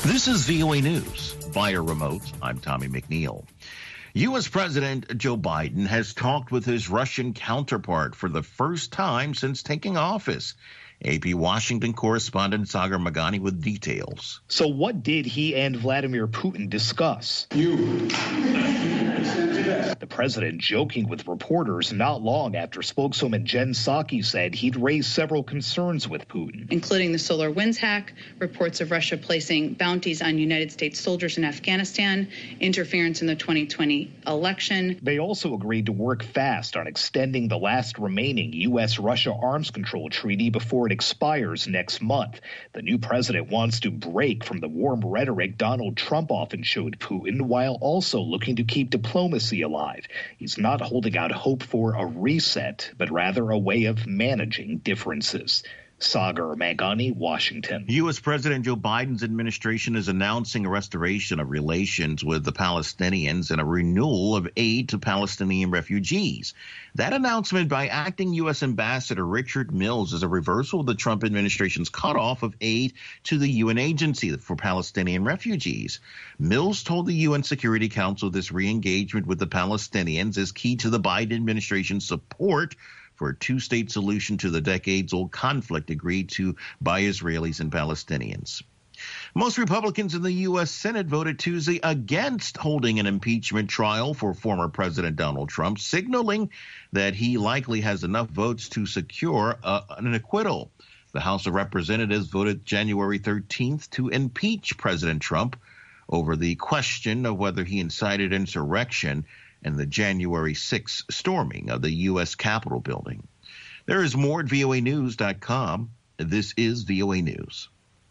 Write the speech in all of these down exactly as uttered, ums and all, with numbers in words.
This is V O A News. Via remote, I'm Tommy McNeil. U S. President Joe Biden has talked with his Russian counterpart for the first time since taking office. A P Washington correspondent Sagar Meghani with details. So what did he and Vladimir Putin discuss? You. The president joking with reporters not long after spokeswoman Jen Psaki said he'd raised several concerns with Putin, including the SolarWinds hack, reports of Russia placing bounties on United States soldiers in Afghanistan, interference in the twenty twenty election. They also agreed to work fast on extending the last remaining U S Russia arms control treaty before it expires next month. The new president wants to break from the warm rhetoric Donald Trump often showed Putin, while also looking to keep diplomacy alive. He's not holding out hope for a reset, but rather a way of managing differences. Sagar Meghani, Washington. U S. President Joe Biden's administration is announcing a restoration of relations with the Palestinians and a renewal of aid to Palestinian refugees. That announcement by acting U S. Ambassador Richard Mills is a reversal of the Trump administration's cutoff of aid to the U N Agency for Palestinian Refugees. Mills told the U N Security Council this re-engagement with the Palestinians is key to the Biden administration's support for a two-state solution to the decades-old conflict agreed to by Israelis and Palestinians. Most Republicans in the U S. Senate voted Tuesday against holding an impeachment trial for former President Donald Trump, signaling that he likely has enough votes to secure uh, an acquittal. The House of Representatives voted January thirteenth to impeach President Trump over the question of whether he incited insurrection and the January sixth storming of the U S. Capitol building. There is more at V O A news dot com. This is V O A News.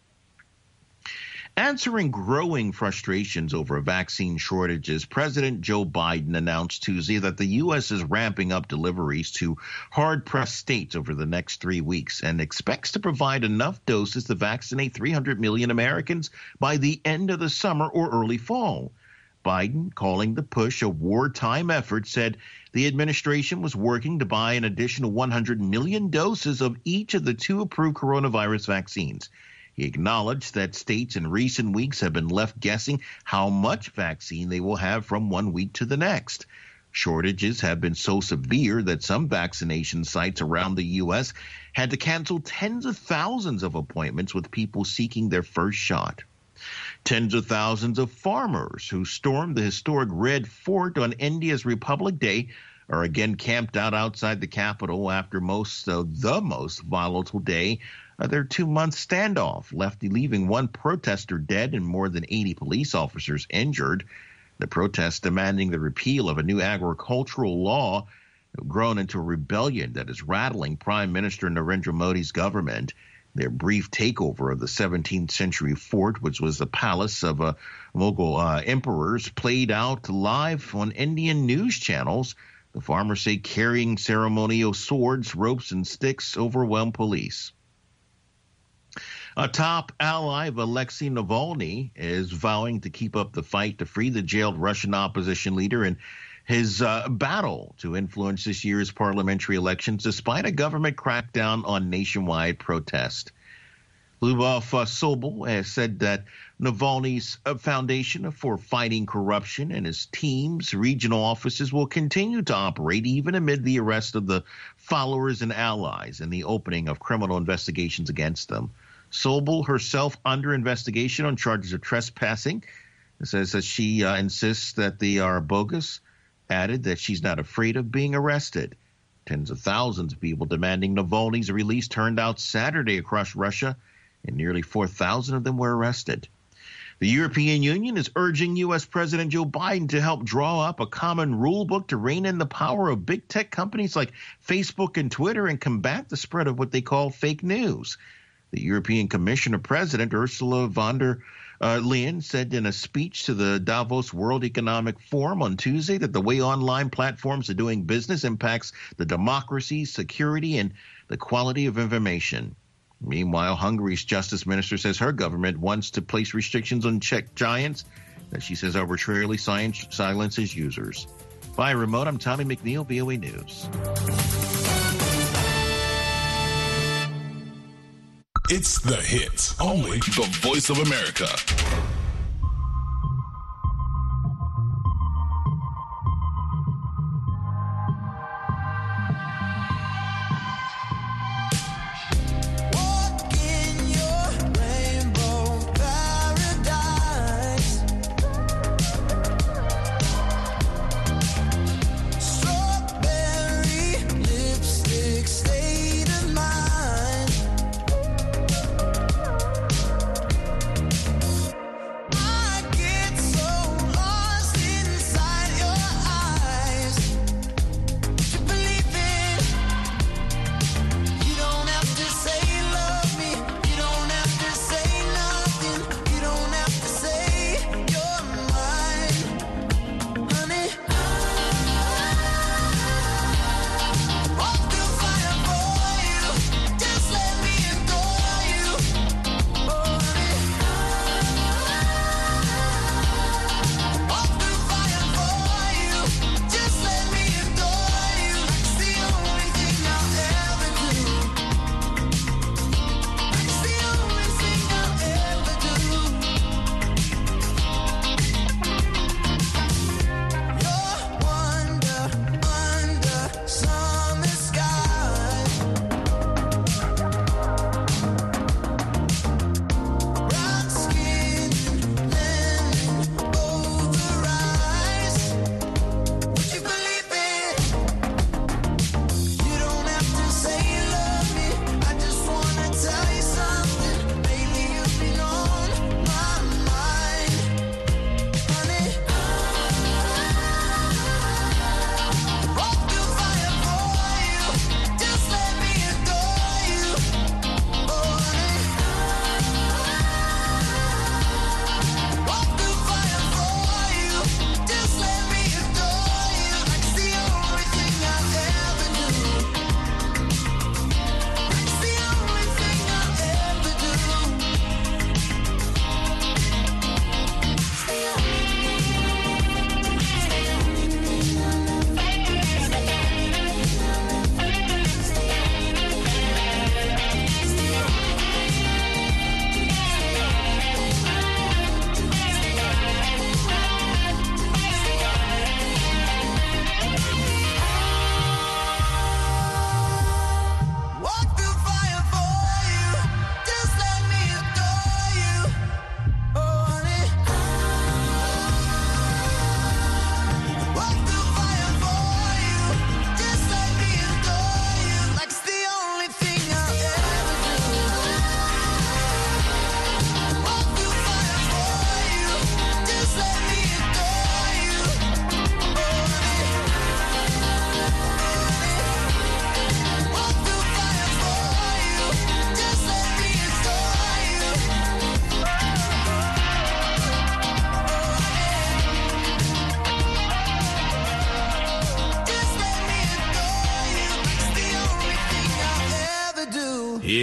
Answering growing frustrations over vaccine shortages, President Joe Biden announced Tuesday that the U S is ramping up deliveries to hard-pressed states over the next three weeks and expects to provide enough doses to vaccinate three hundred million Americans by the end of the summer or early fall. Biden, calling the push a wartime effort, said the administration was working to buy an additional one hundred million doses of each of the two approved coronavirus vaccines. He acknowledged that states in recent weeks have been left guessing how much vaccine they will have from one week to the next. Shortages have been so severe that some vaccination sites around the U S had to cancel tens of thousands of appointments with people seeking their first shot. Tens of thousands of farmers who stormed the historic Red Fort on India's Republic Day are again camped out outside the Capitol after most uh, the most volatile day of their two-month standoff, left leaving one protester dead and more than eighty police officers injured. The protests demanding the repeal of a new agricultural law have grown into a rebellion that is rattling Prime Minister Narendra Modi's government. Their brief takeover of the seventeenth century fort, which was the palace of uh, local uh, emperors, played out live on Indian news channels. The farmers say carrying ceremonial swords, ropes, and sticks overwhelmed police. A top ally of Alexei Navalny is vowing to keep up the fight to free the jailed Russian opposition leader in his uh, battle to influence this year's parliamentary elections, despite a government crackdown on nationwide protest. Lyubov uh, Sobol has said that Navalny's uh, Foundation for Fighting Corruption and his team's regional offices will continue to operate even amid the arrest of the followers and allies and the opening of criminal investigations against them. Sobol, herself under investigation on charges of trespassing, says that she uh, insists that they are bogus, added that she's not afraid of being arrested. Tens of thousands of people demanding Navalny's release turned out Saturday across Russia, and nearly four thousand of them were arrested. The European Union is urging U S. President Joe Biden to help draw up a common rule book to rein in the power of big tech companies like Facebook and Twitter and combat the spread of what they call fake news. The European Commissioner President Ursula von der uh, Leyen said in a speech to the Davos World Economic Forum on Tuesday that the way online platforms are doing business impacts the democracy, security, and the quality of information. Meanwhile, Hungary's justice minister says her government wants to place restrictions on tech giants that she says arbitrarily silences users. By remote, I'm Tommy McNeil, V O A News. It's The Hits, only the Voice of America.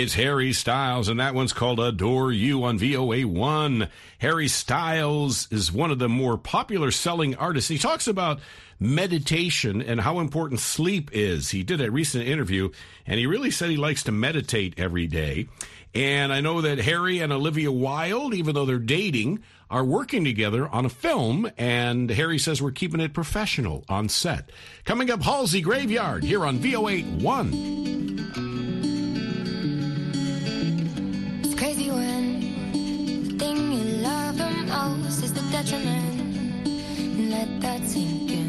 It's Harry Styles, and that one's called Adore You on V O A one. Harry Styles is one of the more popular selling artists. He talks about meditation and how important sleep is. He did a recent interview, and he really said he likes to meditate every day. And I know that Harry and Olivia Wilde, even though they're dating, are working together on a film, and Harry says we're keeping it professional on set. Coming up, Halsey Graveyard here on V O A one. It's crazy when the thing you love the most is the detriment, and let that sink in.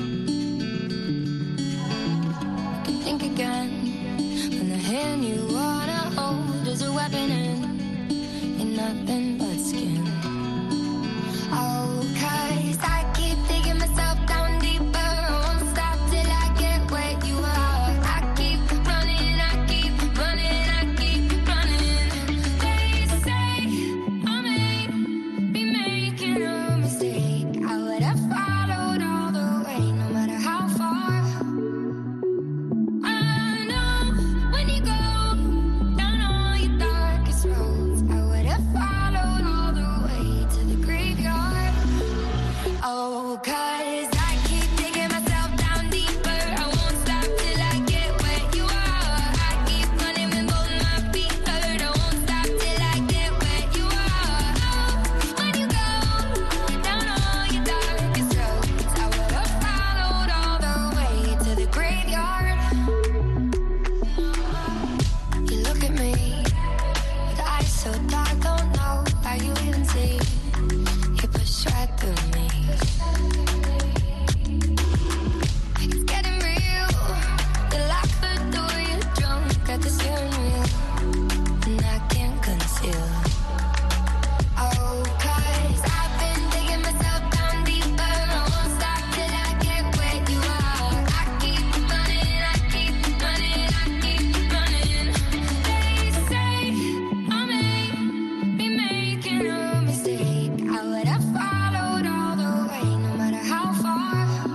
You can think again when the hand you wanna hold is a weapon and you're nothing but skin. Oh, 'cause I keep digging myself down deeper. I won't stop till I get where you are. I keep running, I keep running, I keep running. They say I may be making a mistake. I would have followed all the way, no matter how far. I know when you go down all your darkest roads, I would have followed all the way to the graveyard. Oh, 'cause I keep digging myself down deeper. I won't stop till I get where you are. I keep running when both my feet hurt. I won't stop till I get where you are. Oh, when you go down all your darkest roads, I would have followed all the way to the graveyard. You look at me with eyes so dark, don't know how you even see. You push right through me. It's getting real. You lock the door, you're drunk at the steering wheel, and I can't conceal. Oh, 'cause I've been digging myself down deeper. I won't stop till I get where you are. I keep running, I keep running, I keep running. They say I may be making a mistake. I would have followed all the way, no matter how far.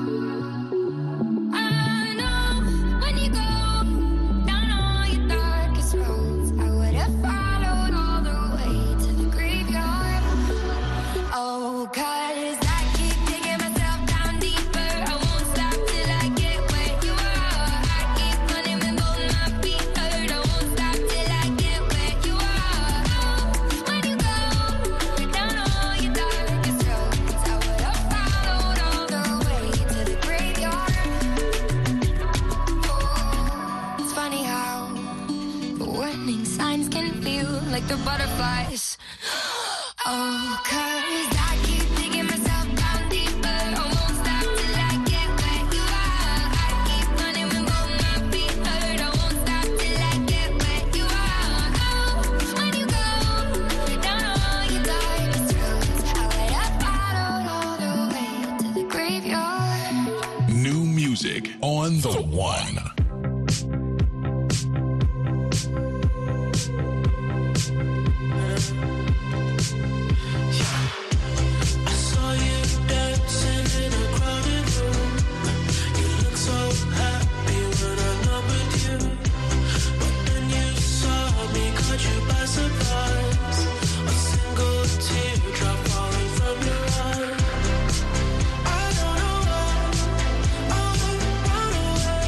I know when you go down all your darkest roads, I would have followed all the way to the graveyard. Oh, 'cause I keep digging myself down deeper. I won't stop till I get where you are. I keep running when both my feet hurt. I won't stop till I get where you are. Oh, when you go down all your darkest roads, I would have followed all the way to the graveyard. Oh, it's funny how the warning signs can feel like the butterflies. Oh, 'cause I keep digging myself down deeper. I won't stop till I get where you are. I keep running when both my feet hurt. I won't stop till I get where you are. Oh, when you go down all your darkest roads, I would have followed all the way to the graveyard. New music on the one. I saw you dancing in a crowded room. You look so happy when I'm not with you. But then you saw me, caught you by surprise. A single teardrop falling from your eye. I don't know why I would run away.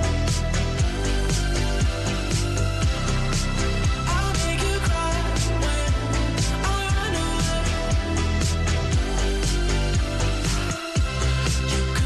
I'll make you cry when I run away. You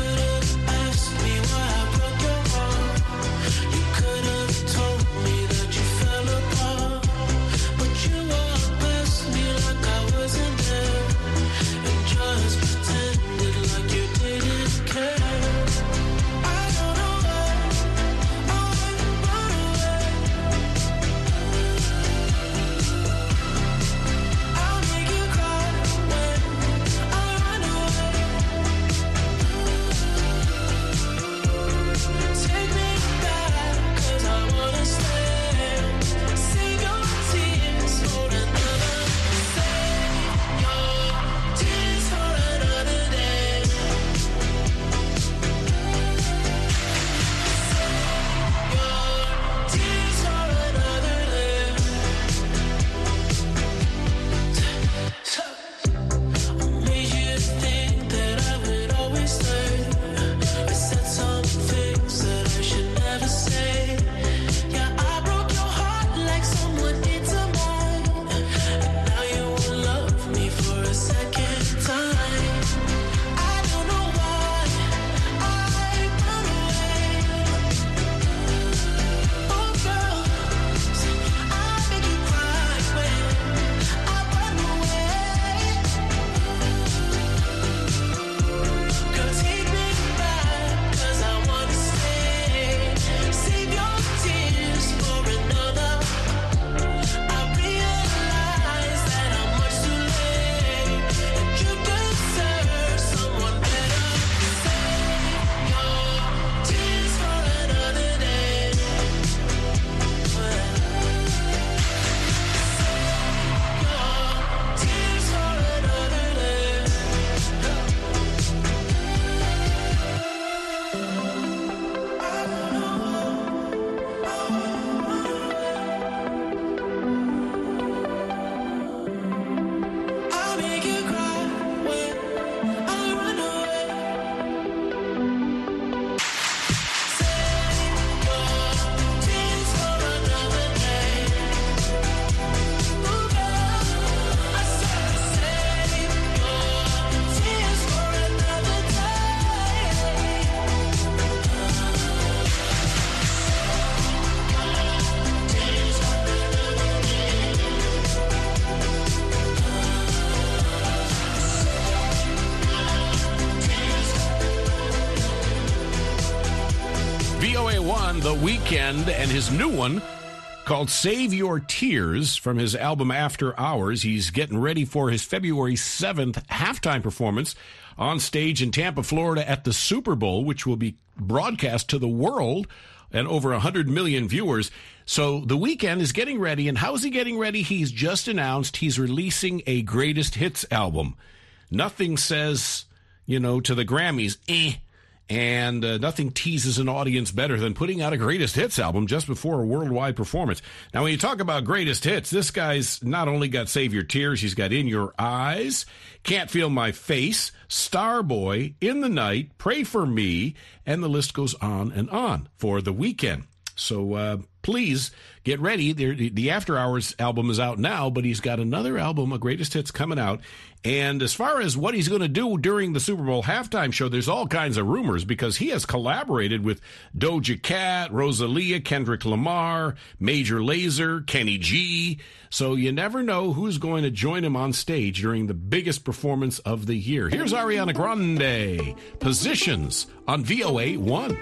man, The Weeknd, and his new one called Save Your Tears from his album After Hours. He's getting ready for his February seventh halftime performance on stage in Tampa, Florida at the Super Bowl, which will be broadcast to the world and over one hundred million viewers. So The Weeknd is getting ready, and how is he getting ready? He's just announced he's releasing a greatest hits album. Nothing says, you know, to the Grammys, eh, and uh, nothing teases an audience better than putting out a greatest hits album just before a worldwide performance. Now, when you talk about greatest hits, this guy's not only got Save Your Tears, he's got In Your Eyes, Can't Feel My Face, Starboy, In the Night, Pray for Me, and the list goes on and on for The Weeknd. So uh, please get ready. The, the After Hours album is out now, but he's got another album, a greatest hits, coming out. And as far as what he's going to do during the Super Bowl halftime show, there's all kinds of rumors because he has collaborated with Doja Cat, Rosalia, Kendrick Lamar, Major Lazer, Kenny G. So you never know who's going to join him on stage during the biggest performance of the year. Here's Ariana Grande, Positions on V O A one.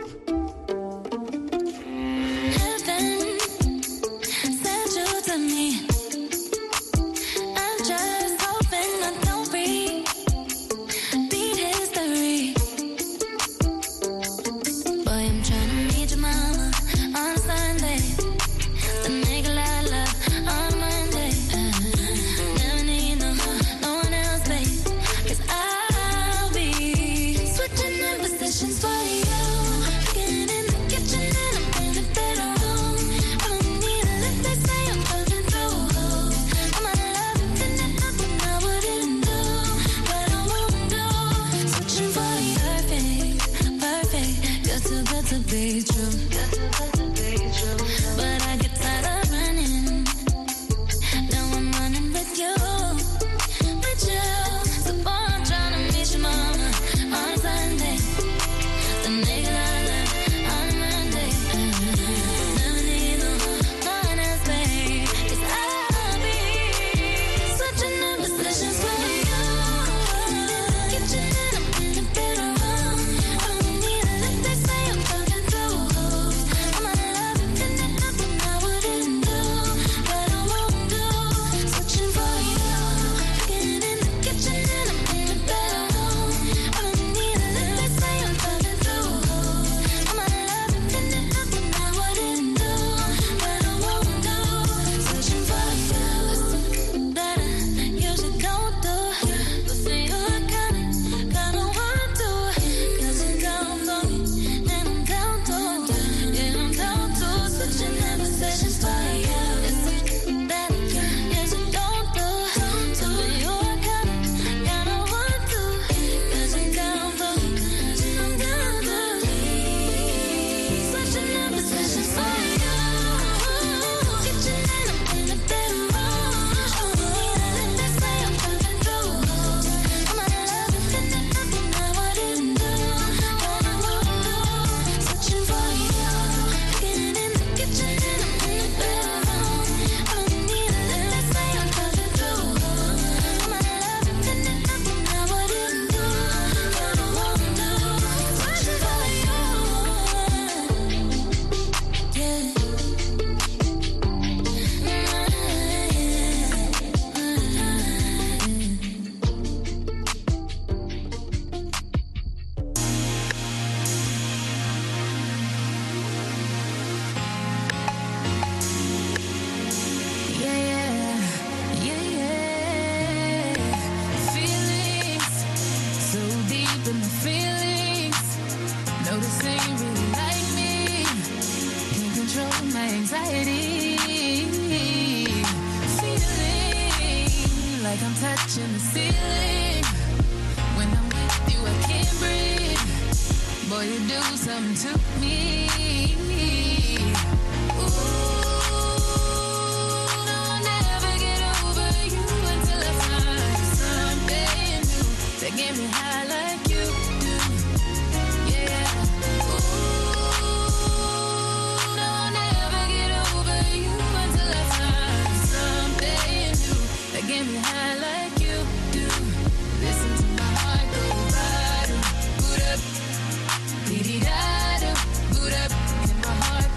Boot up, and my heart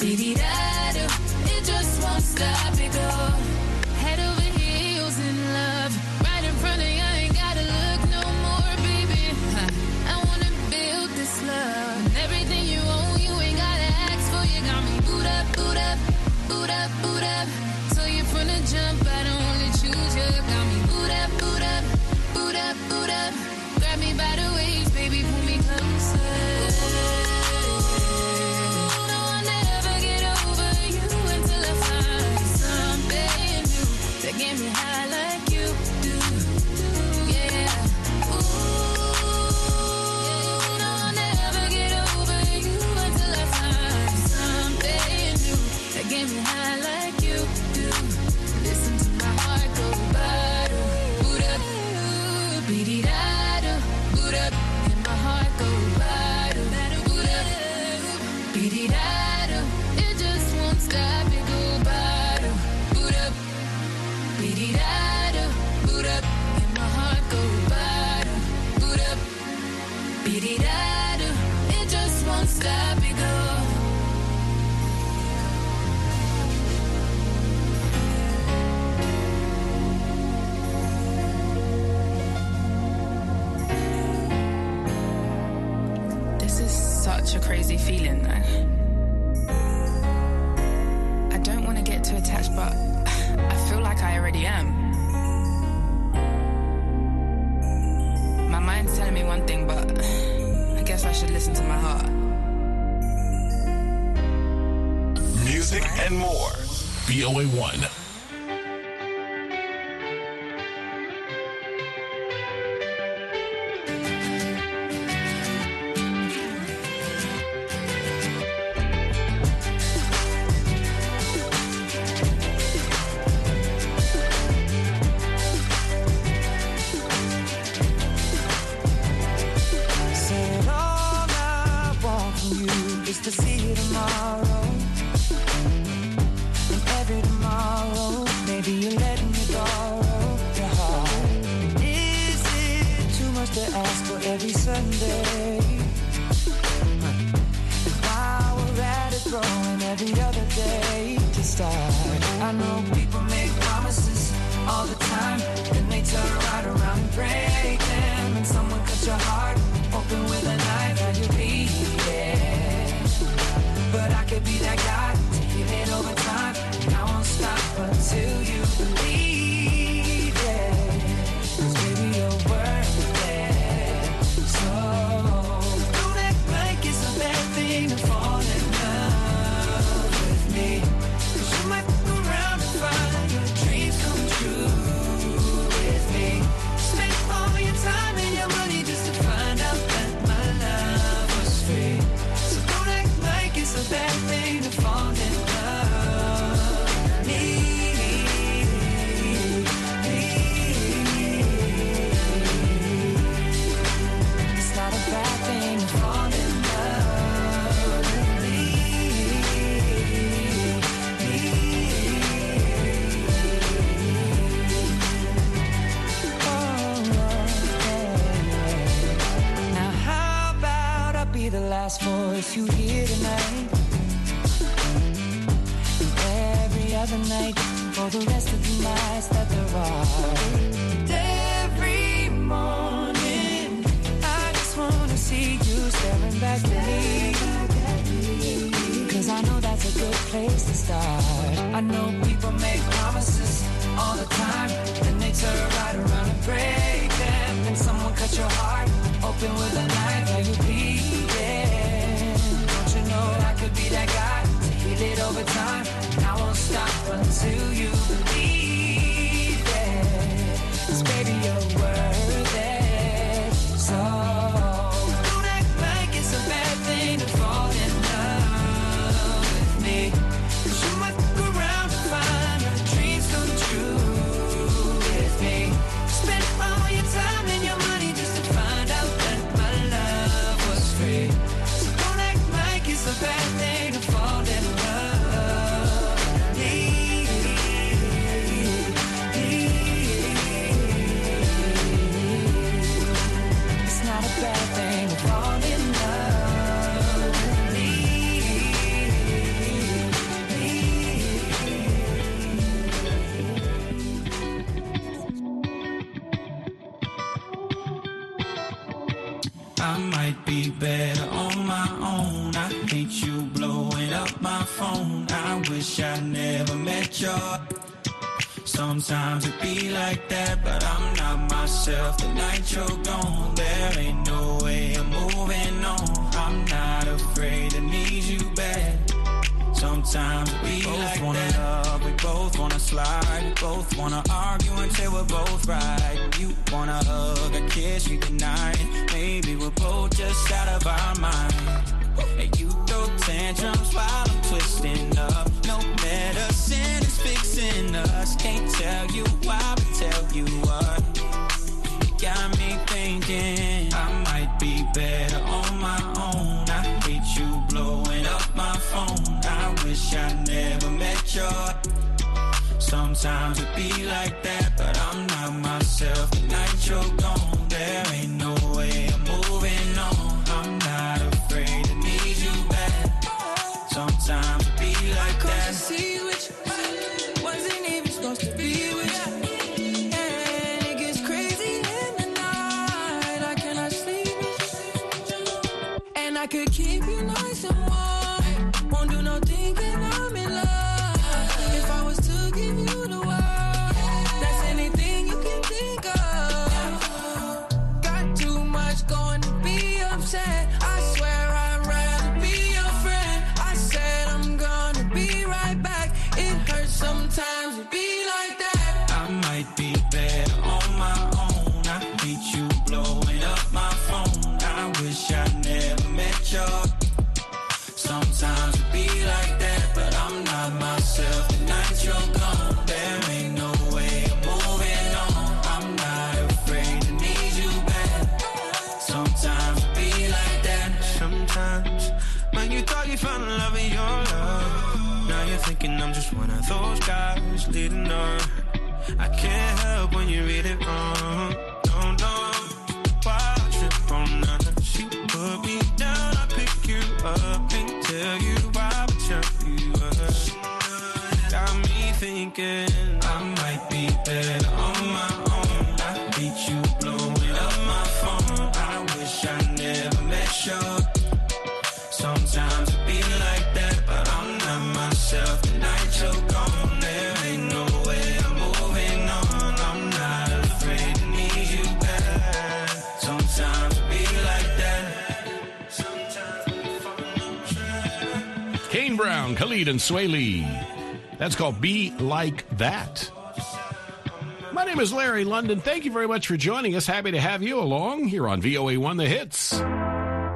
Dee-dee-da-do, it just won't stop, it go head over heels in love, right in front of you, I ain't gotta look no more, baby. Huh. I wanna build this love, and everything you own, you ain't gotta ask for. You got me boot up, boot up, boot up, boot up. So you from the jump, I don't wanna choose you. Got me boot up, boot up, boot up, boot up. Grab me by the waist, baby, pull me closer. No, I'll never get over you until I find something new that get me high like you do. Yeah. Ooh, no, I'll never get over you until I find something new that get me high like you do. Listen to my heart go bottle, boot up, beat-it-da-do, boot up, and my heart go bottle, boot up, beat-it-da-do, it just won't stop, it go bottle, boot up, beat-it-da-do, boot up, and my heart go bottle, boot up, beat-it-da-do, it just won't stop, it go. This is such a crazy feeling, though. I don't want to get too attached, but I feel like I already am. My mind's telling me one thing, but I guess I should listen to my heart. Music and more. B O A one. Said all I want from you is to see you tomorrow. And every tomorrow, maybe you're letting me borrow your heart. Is it too much to ask for every Sunday? And while we're at it, throwing every other day to start. I know people make promises all the time, then they turn right around and break them. And someone cut your heart open with a knife and you bleed. But I could be that guy to heal it over time. And I won't stop until you believe it. 'Cause baby, you're worth it. So don't act like it's a bad thing to fall in love with me. 'Cause you might look around and find your dreams come true with me. Spend all your time and your money just to find out that my love was free. So don't act like it's a bad thing to fall in love with me. It's not a bad thing to fall in love with me. Now how about I be the last voice you hear tonight? And every other night for the rest of the nights that there are. And every morning I just wanna see you staring back at me. 'Cause I know that's a good place to start. I know people make promises all the time, then they turn right around and break them. And someone cut your heart open with a knife and you bleeding. Don't you know I could be that guy to heal it over time? And I won't stop until you believe it. 'Cause baby, you're worth it. So don't act like it's a bad thing to fall in love with me. 'Cause you might look around and find your dreams come true with me. Spend all your time and your money just to find out that my love be better on my own. I hate you blowing up my phone. I wish I never met you. Sometimes it be like that, but I'm not myself the night you're gone. There ain't no way I'm moving on. I'm not afraid to need you back. Sometimes we both like wanna that. Love, we both wanna slide, we both wanna argue until we're both right. You wanna hug, a kiss, you deny it. Maybe we're both just out of our mind. And you throw tantrums while I'm twisting up. No medicine is fixing us. Can't tell you why, but tell you what. You got me thinking I might be better on my own. I hate you blowing up my phone. I wish I never met you. Sometimes it be like that, but I'm not myself the night you're gone. There ain't no way I'm moving on. I'm not afraid to need you back. Sometimes it be like that. I see with you, wasn't even supposed to be with you. And it gets crazy in the night. I cannot sleep with you. And I could keep you nice and warm. Won't do no thinking I'm in love. If I was to give you the world, that's anything you can think of. Got too much going to be upset. I swear I'd rather be your friend. I said I'm gonna be right back. It hurts sometimes to be like that. I might be better on my own. I hate you blowing up my phone. I wish I never met you. Sometimes it be like that, but I'm not myself the night you're gone. There ain't no way I'm moving on. I'm not afraid to need you back. Sometimes it be like that. Sometimes when you thought you found love in your love, now you're thinking I'm just one of those guys leading on. I can't help when you read it wrong. No, no, why trip on nothing? She put me down, I pick you up and tell you why I tell you up. Got me thinking I might be better on my own. I hate you blowing up my phone. I wish I never met you. Sometimes it be like that, but I'm not myself the night you're gone. There ain't no way I'm moving on. I'm not afraid to need you back. Sometimes it be like that. Sometimes we fall on track. Kane Brown, Khalid, and Sway Lee. That's called Be Like That. My name is Larry London. Thank you very much for joining us. Happy to have you along here on V O A one The Hits.